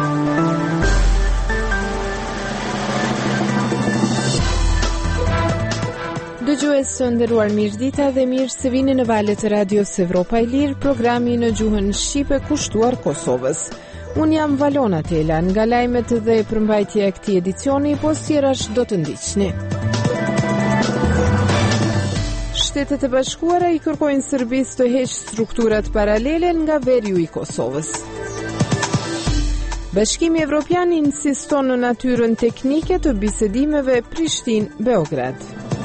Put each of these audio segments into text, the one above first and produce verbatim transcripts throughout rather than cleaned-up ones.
Dëgjues të nderuar, mirëdita dhe mirë se vini në valët e Radios Evropa e Lirë, programi në gjuhën shqipe kushtuar Kosovës. Unë jam Valona Tela, nga lajmet dhe përmbajtja e këtij edicioni, po tjerash do të ndiqni. Shtetet e Bashkuara i kërkojnë Serbisë të heqë strukturat paralele nga veriu i Kosovës. Bashkimi Evropian insiston në natyrën teknike të bisedimeve Prishtinë-Beograd.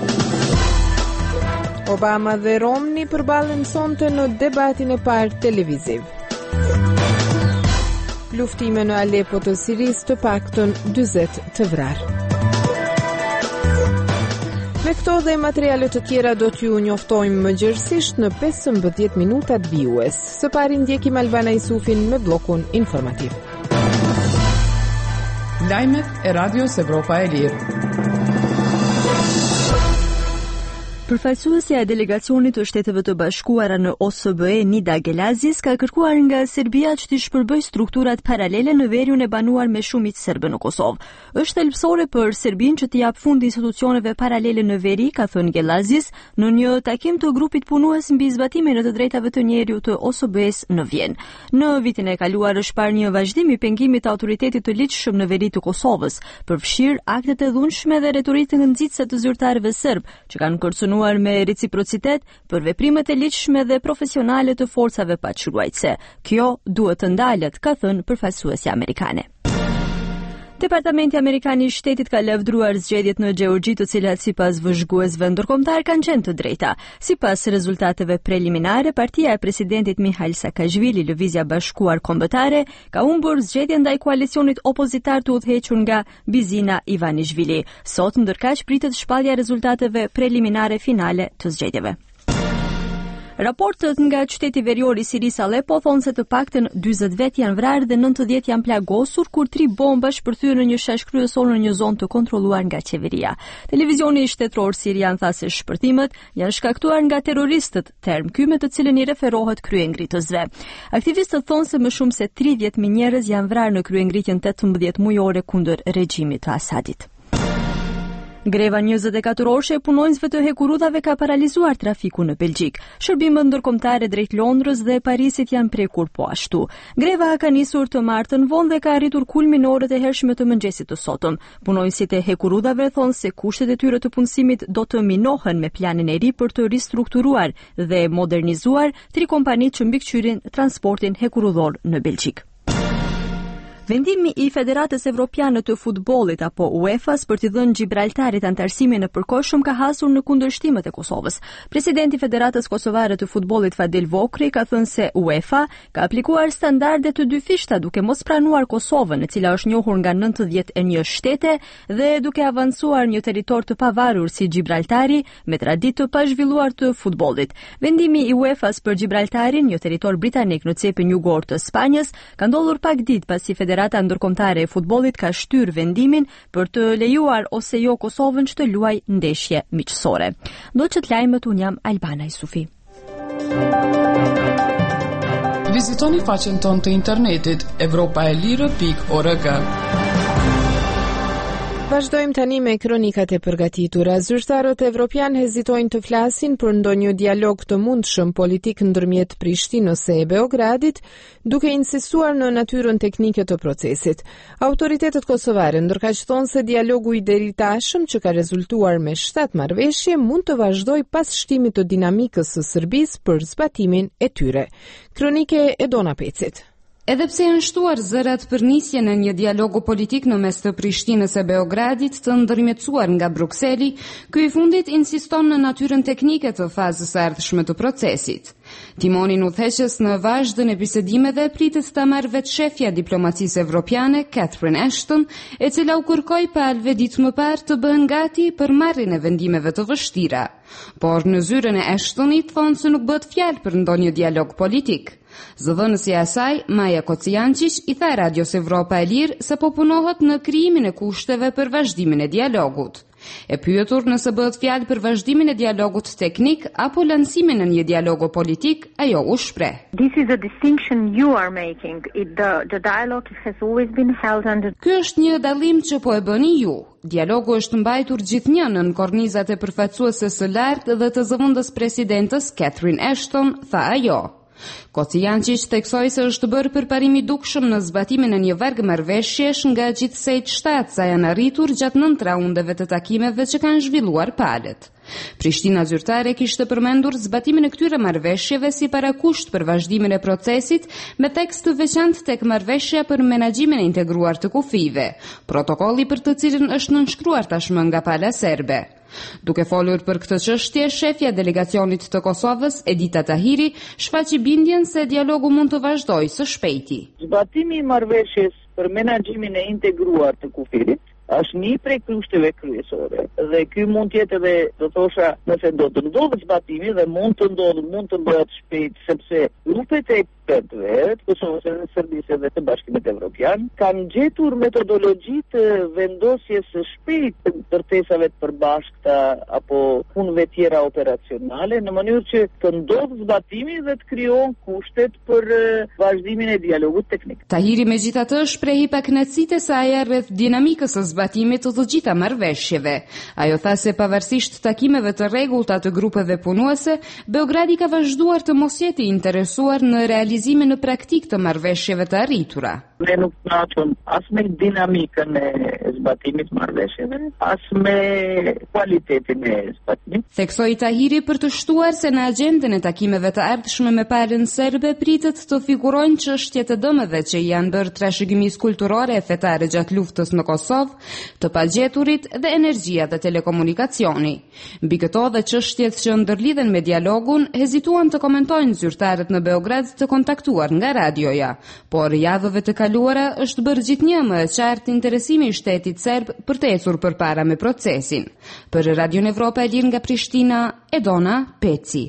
Obama dhe Romney përballen sonte në debatin e parë televiziv. Luftime në Alepo të Sirisë, të paktën dyzet të vrarë. Me këto dhe materiale të tjera do t'ju njoftojmë më gjërësisht në pesëmbëdhjetë minutat vijues. Së pari ndjekim Albana Isufin me bllokun informativ. Lajmet e Radios Evropa e Lirë. Përfaqësuesja e delegacionit të Shteteve të Bashkuara në O S B E, Nida Gelazis, ka kërkuar nga Serbia që të shpërbëjë strukturat paralele në veriun e banuar me shumicë serbe në Kosovë. Është thelbësore për Serbinë që të jap fund institucioneve paralele në veri, ka thënë Gelazis në një takim të grupit punues mbi zbatimin e të drejtave të njeriut të O S B E-s në Vjenë. Në vitin e kaluar është parë një vazhdim i pengimit të autoritetit të ligjshëm në veri të Kosovës, përfshir aktet e dhunshme dhe retorikën nxitse të zyrtarëve serb, që kanë kërcënuar me reciprocitet për veprimet e ligjshme dhe profesionale të forcave paçruajtëse. Kjo duhet të ndalet, ka thënë përfaqësuesja amerikane. Departamenti Amerikan i Shtetit ka lavdruar zgjedhjet në Gjeorgji, të cilat sipas vëzhguesve ndërkombëtar kanë qenë të drejta. Sipas rezultateve preliminare, partia e presidentit Mikhail Saakashvili, Lëvizja Bashkuar Kombëtare, ka humbur zgjedhjen ndaj koalicionit opozitar të udhëhequr nga Bizina Ivanishvili. Sot ndërkaq pritet shpallja e rezultateve preliminare finale të zgjedhjeve. Raportet nga qyteti verior i Sirisë Alepo thonë se të paktën dyzet vet janë vrarë dhe nëntëdhjetë janë plagosur kur tri bomba shpërthyer në një shesh kryesor në një zonë të kontrolluar nga qeveria. Televizioni shtetror sirian tha se shpërthimet janë shkaktuar nga terroristët, term ky me të cilën i referohet kryengritësve. Aktivistët thonë se më shumë se tridhjetë mijë njerëz janë vrarë në kryengritjen tetëmbëdhjetë mujore kundër regjimit të Asadit. Greva njëzet e katër orëshe e punonjësve të hekurudhave ka paralizuar trafiku në Belgjik. Shërbimet ndërkombëtare drejt Londrës dhe Parisit janë prekur po ashtu. Greva ka nisur të martën vonë dhe ka arritur kulmin në orët e hershme të mëngjesit të sotëm. Punonjësit e hekurudhave thonë se kushtet e tyre të punësimit do të minohen me planin e ri për të ristrukturuar dhe modernizuar tri kompanitë që mbikëqyrin transportin hekurudhor në Belgjik. Vendimi i Federatës Evropiane të Futbollit apo UEFA-s për t'i dhënë Gibraltarit antarësimin e përkohshëm ka hasur në kundërshtimet e Kosovës. Presidenti i Federatës Kosovare të Futbollit Fadil Vokri ka thënë se UEFA ka aplikuar standarde të dyfishta duke mos pranuar Kosovën, e cila është njohur nga nëntëdhjetë e një shtete dhe duke avancuar një territor të pavarur si Gibraltari me traditë të pazhvilluar të futbollit. Vendimi i UEFA-s për Gibraltarin, një territor britanik në cepin jugor të Spanjës, ka ndodhur pak ditë pasi Federata Ndërkombëtare e Futbollit ka shtyr vendimin për të lejuar ose jo Kosovën që të luaj ndeshje miqësore. Do që të lajmet, unë jam Albana Isufi. Vizitoni faqen tonë të internetit evropa e lirë pikë org. Vazhdojmë tani me kronikat e përgatitura. Zyrtarët evropian hezitojnë të flasin për ndonjë dialog të mundshëm politik ndërmjet Prishtinës e Beogradit, duke insistuar në natyrën teknike të procesit. Autoritetet kosovare ndërkaq thonë se dialogu i deritashëm që ka rezultuar me shtatë marrëveshje mund të vazhdojë pas shtimit të dinamikës së Serbisë për zbatimin e tyre. Kronike e Dona Pecit. Edhe pse janë shtuar zërat për nisjen e një dialogu politik në mes të Prishtinës e Beogradit të ndërmjetësuar nga Brukseli, ky i fundit insiston në natyrën teknike të fazës së ardhshme të procesit. Timonin udhëheqës në vazhdën e bisedimeve pritet ta marrë vetë shefja diplomacisë evropiane Catherine Ashton, e cila u kërkoi pa alvedit më parë të bëhen gati për marrjen e vendimeve të vështira. Por në zyrën e Ashtonit thonë se nuk bëhet fjalë për ndonjë dialog politik. Zëdhënësi asaj, Maja Kocijančić, i tha Radios Evropa e Lirë se po punohet në krijimin e kushteve për vazhdimin e dialogut. E pyetur nëse bëhet fjalë për vazhdimin e dialogut teknik apo lancimin e një dialogu politik, ajo u shpreh. This is a distinction you are making. It, the, the dialogue has always been held under... Ky është një dallim që po e bëni ju. Dialogu është mbajtur gjithnjë nën kornizat e përfaqësuese së lartë dhe të zëvendës presidentës Catherine Ashton, tha ajo. Kocijančić theksoi se është bërë përparim i dukshëm në zbatimin e një varg marrëveshjesh nga gjithsejt shtatë sa janë arritur gjatë nëntë raundeve të takimeve që kanë zhvilluar palët. Prishtina zyrtare kishte përmendur zbatimin e këtyre marrëveshjeve si parakusht për vazhdimin e procesit me tekst të veçantë tek marrëveshja për menaxhimin e integruar të kufive, protokolli për të cilin është nënshkruar tashmë nga pala serbe. Duke folur për këtë çështje, shefja delegacionit të Kosovës, Edita Tahiri, shfaqi bindjen se dialogu mund të vazhdojë së shpejti. Zbatimi i marrëveshjes për menaxhimin e integruar të kufirit është një prej kushteve kryesore dhe ky mund të jetë edhe, do thosha, nëse do të ndodhë zbatimi dhe mund të ndodhë, mund të bëhet shpejt sepse grupet e ekspertëve të Kosovës dhe Serbisë dhe të Bashkimit Evropian kanë gjetur metodologji të vendosjes së shpejtë të kërkesave të përbashkëta apo punëve tjera operacionale në mënyrë që të ndodhë zbatimi dhe të krijohen kushtet për vazhdimin e dialogut teknik. Tahiri megjithatë shprehi pakënaqësitë e saj rreth dinamikës së zbatimit të të gjitha marrëveshjeve. Ajo tha se pavarësisht takimeve të rregullta të grupeve punuese, Beogradi ka vazhduar të mos jetë i interesuar në realizimin në praktik të marrëveshjeve të arritura. Ne nuk kënaqem as me dinamikën e zbatimit marrëveshjeve, as me cilëtetin e zbatimit. Theksoi Tahiri për të shtuar se në agjendën e takimeve të ardhshme me palën serbe pritet të figurojnë çështjet e dëmeve që janë bërë trashëgimisë kulturore e fetare gjatë luftës në Kosovë, të pagjeturit dhe energjia dhe telekomunikacioni. Mbi këto dhe çështjet që ndërlidhen me dialogun, hezituan të komentojnë zyrtarët në Beograd të kontaktuar nga radioja, por javëve të kaluara është bërë gjithnjë më e qartë interesimi i shtetit serb për të ecur përpara me procesin. Për Radio Evropa e Lirë nga Prishtina, Edona Peci.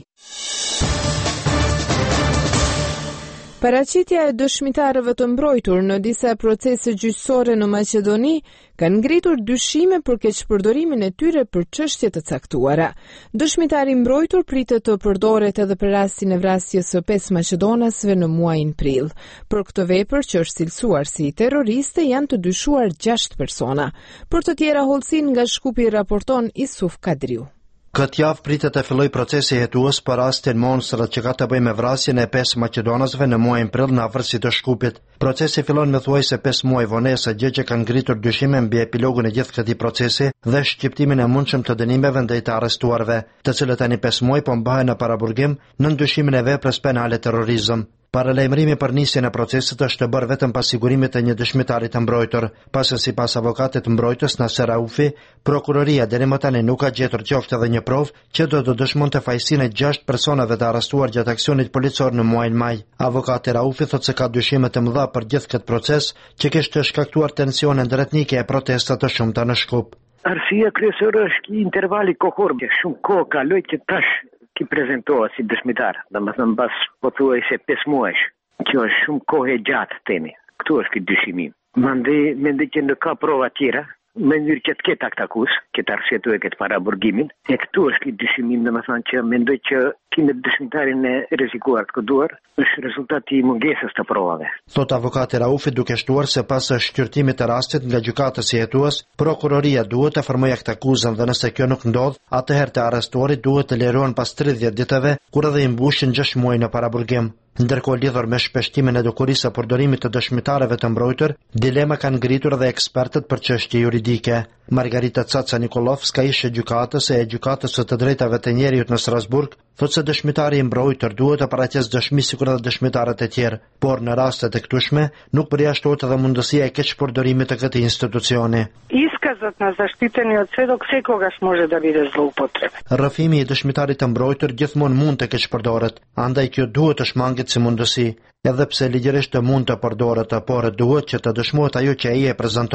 Paraqitja e dëshmitarëve të mbrojtur në disa procese gjyqësore në Maqedoni kanë ngritur dyshime për keqpërdorimin e tyre për çështje të caktuara. Dëshmitari i mbrojtur pritet të përdoret edhe për rastin e vrasjes së pesë maqedonasve në muajin prill. Për këtë vepër që është cilësuar si terroriste janë të dyshuar gjashtë persona. Për të tjera hollësin nga Shkupi raporton Isuf Kadriu. Këtë javë pritet të filloj procesi hetues për rastin monstrat që ka të bëjë me vrasjen e pesë maqedonasve në muajin prill në afërsi të Shkupit. Procesi fillon me thuajse pesë muaj vonese, gjë që kanë ngritur dyshime mbi epilogun e gjithë këtij procesi dhe shqiptimin e mundshëm të dënimeve ndaj të arrestuarve, të cilët tani pesë muaj po mbahen në paraburgim në ndyshimin e veprës penale terrorizëm. Paralajmërimi për nisjen e procesit është bërë vetëm pas sigurimit të një dëshmitari të mbrojtur, pasi sipas avokatit të mbrojtës Nasser Raufi, prokuroria deri më tani nuk ka gjetur qoftë edhe një provë që do të dëshmonte fajësinë e gjashtë personave të arrestuar gjatë aksionit policor në muajin maj. Avokati Raufi thotë se ka dyshime të mëdha për gjithë këtë proces që kishte shkaktuar tensione ndërtnike e protesta të shumta në Shkup. Arsyeja kryesore është intervali kohor, që shumë kohë kaloi që tash ki prezentohet si dëshmitar, domethënë mbas pothuajse pesë muajsh, që është shumë kohë e gjatë themi. Këtu është ky dyshim. Mandej mendoj që nuk ka prova tjera, me mënyrë që të ketë aktakus, këtë arsyetuar këtë paraburgimin, e këtu është ky dyshim, domethënë që mendoj që kimë dëshmitarin e rrezikuar të koduar është rezultati i mungesës të provave. Thot avokati Raufi duke shtuar se pas shqyrtimit të rastit nga gjykatës hetues, prokuroria duhet të formojë aktakuzën dhe nëse kjo nuk ndodh, atëherë të arrestuarit duhet të lerohen pas tridhjetë ditëve, kur edhe i mbushin gjashtë muaj në paraburgim. Ndërkohë lidhur me shpeshtimin e dukurisë së përdorimit të dëshmitarëve të mbrojtur, dilema kanë ngritur edhe ekspertët për çështje juridike. Margarita Caca Nikolovska, ishe gjykatës e gjykatës së të drejtave të njerëzit në Strasburg, thotë se dëshmitari i mbrojtur duhet të paraqesë dëshmi sikur edhe dëshmitarët e tjerë, por në rastet e këtyshme nuk përjashtohet edhe mundësia e keqpërdorimit të këtij institucioni. Iskazat na zaštiteni od svedok sekogash može da bude zloupotrebe. Rrëfimi i dëshmitarit të mbrojtur gjithmonë mund të keqpërdoret, andaj kjo duhet të shmanget si mundësi, edhe pse ligjërisht të mund të përdoret, por duhet që të dëshmohet ajo që ai e prezanton.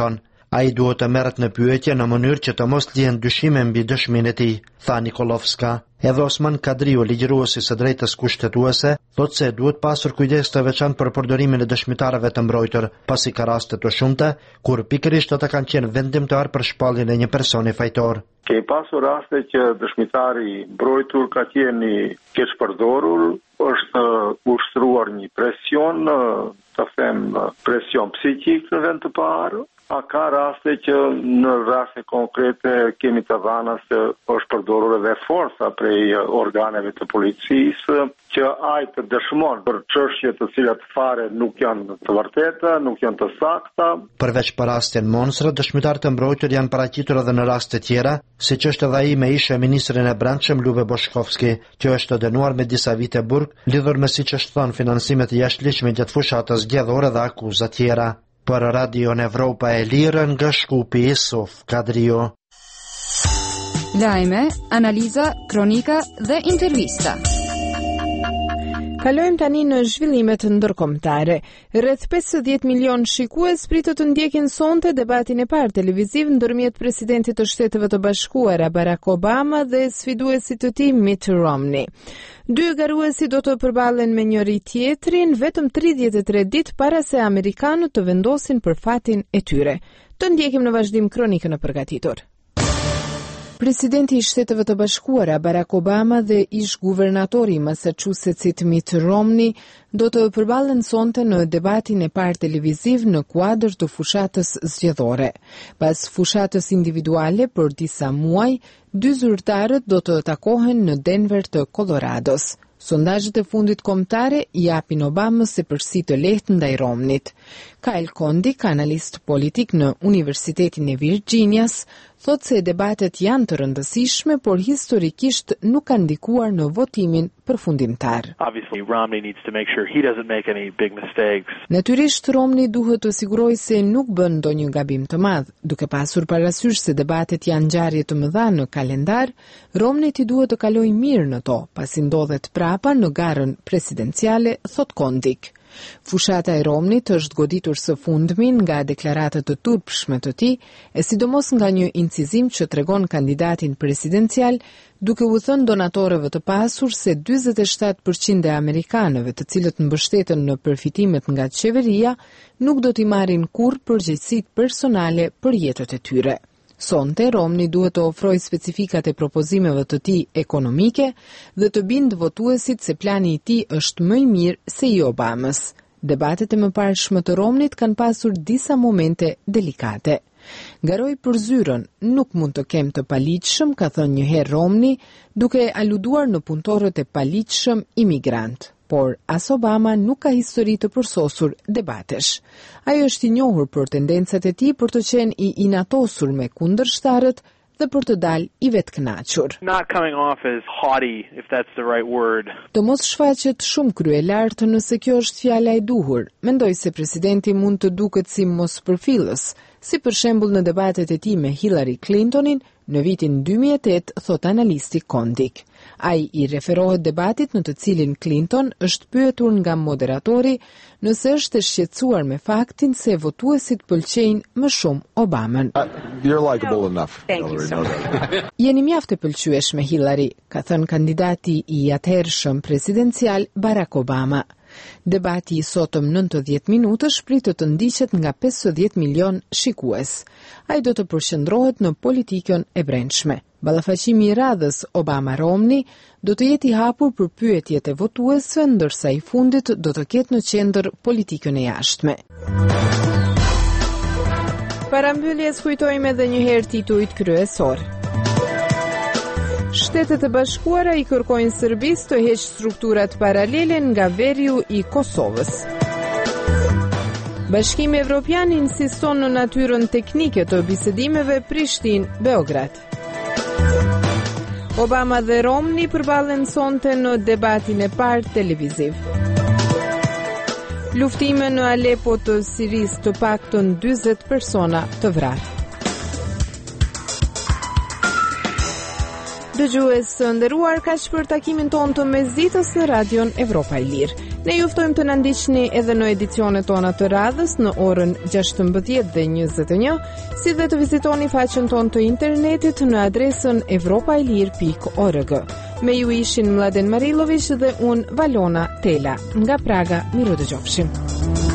Ai duhet të merret në pyetje në mënyrë që të mos lihen dyshime mbi dëshminë e tij, tha Nikolovska. Edhe Osman Kadriu, ligjëruesi së drejtës kushtetuese, thotë se duhet pasur kujdes të veçantë për përdorimin e dëshmitarëve të mbrojtur, pasi ka raste të shumta kur pikërisht ata kanë qenë vendimtar për shpalljen e një personi fajtor. Ke pasur raste që dëshmitari mbrojtur ka qenë i keq përdorur, është ushtruar një presion, të them presion psikik në vend të parë. A ka raste që në raste konkrete kemi të dhëna se është përdorur edhe forca prej organeve të policisë që ai të dëshmon për çështje të cilat fare nuk janë të vërteta, nuk janë të sakta. Përveç për rastin Monsra, dëshmitarë të mbrojtur janë paraqitur edhe në raste tjera, siç është edhe ai me ish ministrin e Brendshëm Lube Boshkovski, që është dënuar me disa vite burg lidhur me siç është thënë financime të jashtëligjshme gjatë fushatës zgjedhore dhe akuza tjera. Për Radion Evropa e Lirë nga Shkupi, Isuf Kadrio. Lajme, analiza, kronika dhe intervista. Kalojmë tani në zhvillimet ndërkombëtare. Rreth pesëdhjetë milion shikues pritet të ndjekin sonte debatin e parë televiziv ndërmjet presidentit të Shteteve të Bashkuara Barack Obama dhe sfiduesit të tij Mitt Romney. Dy garuesi do të përballen me njëri tjetrin vetëm tridhjetë e tre ditë para se amerikanët të vendosin për fatin e tyre. Të ndjekim në vazhdim kronikën e përgatitur. Presidenti i Shteteve të Bashkuara Barack Obama dhe ish guvernatori i Massachusettsit Mitt Romney do të përballen sonte në debatin e parë televiziv në kuadër të fushatës zgjedhore. Pas fushatës individuale për disa muaj, dy zyrtarët do të takohen në Denver të Colorados. Sondazhet e fundit kombëtare i japin Obamës se përsi të lehtë ndaj Romneyt. Kyle Kondik, analist politik në Universitetin e Virginias, thotë se debatet janë të rëndësishme, por historikisht nuk kanë ndikuar në votimin përfundimtar. Obviously, Romney needs to make sure he doesn't make any big mistakes. Natyrisht Romney duhet të sigurojë se nuk bën ndonjë gabim të madh, duke pasur parasysh se debatet janë ngjarje të mëdha në kalendar. Romney ti duhet të kalojë mirë në to, pasi ndodhet prapa në garën presidenciale, thot Kondik. Fushata e Romneyt është goditur së fundmi nga deklaratat të turpshme të tij, e sidomos nga një incizim që tregon kandidatin presidencial, duke u thënë donatorëve të pasur se dyzet e shtatë përqind e amerikanëve të cilët mbështeten në përfitimet nga qeveria nuk do t'i marrin kurrë përgjegjësitë personale për jetët e tyre. Sonte, Romney duhet të ofrojë specifikat e propozimeve të tij ekonomike dhe të bindë votuesit se plani i tij është më i mirë se i Obamës. Debatet e mëparshme të Romneyt kanë pasur disa momente delikate. Garoj për zyrën, nuk mund të kem të paligjshëm, ka thënë një herë Romney, duke aluduar në punëtorët e paligjshëm imigrant. Por as Obama nuk ka histori të përsosur debatesh. Ai është i njohur për tendencat e tij për të qenë i inatosur me kundërshtarët dhe për të dalë i vetkënaqur. Not coming off as haughty, if that's the right word. Të mos shfaqet shumë kryelartë nëse kjo është fjala e duhur. Mendoj se presidenti mund të duket si mospërfillës, si për shembull në debatet e tij me Hillary Clintonin në vitin dy mijë e tetë, thot analisti Kondik. Ai i referohet debatit në të cilin Clinton është pyetur nga moderatori nëse është e shqetësuar me faktin se votuesit pëlqejnë më shumë Obamën. Uh, you're likable enough. Thank you so much. Jeni mjaft e pëlqyesh me Hillary, ka thënë kandidati i atëhershëm presidencial Barack Obama. Debati i sotëm nëntëdhjetë minutësh pritet të ndiqet nga pesëdhjetë milion shikues. Ai do të përqendrohet në politikën e brendshme. Ballafaqimi i radhës Obama-Romney do të jetë i hapur për pyetjet e votuesve, ndërsa i fundit do të ketë në qendër politikën e jashtme. Parambylljes kujtojmë edhe një herë titujt kryesor. Shtetet e Bashkuara i kërkojnë Serbisë të heqë strukturat paralele nga veriu i Kosovës. Bashkimi Evropian insiston në natyrën teknike të bisedimeve Prishtinë-Beograd. Obama dhe Romney përballen sonte në debatin e parë televiziv. Luftime në Alepo të Sirisë, të paktën dyzet persona të vrarë. Dëgjues të nderuar, kaq për takimin tonë të mesditës në Radion Evropa e Lirë. Ne ju ftojmë të na ndiqni edhe në edicionet tona të radhës në orën gjashtëmbëdhjetë dhe njëzet e një, si dhe të vizitoni faqen tonë të internetit në adresën evropailir pikë org. Me ju ishin Mladen Marilović dhe unë Valona Tela. Nga Praga, miru dëgjofshim.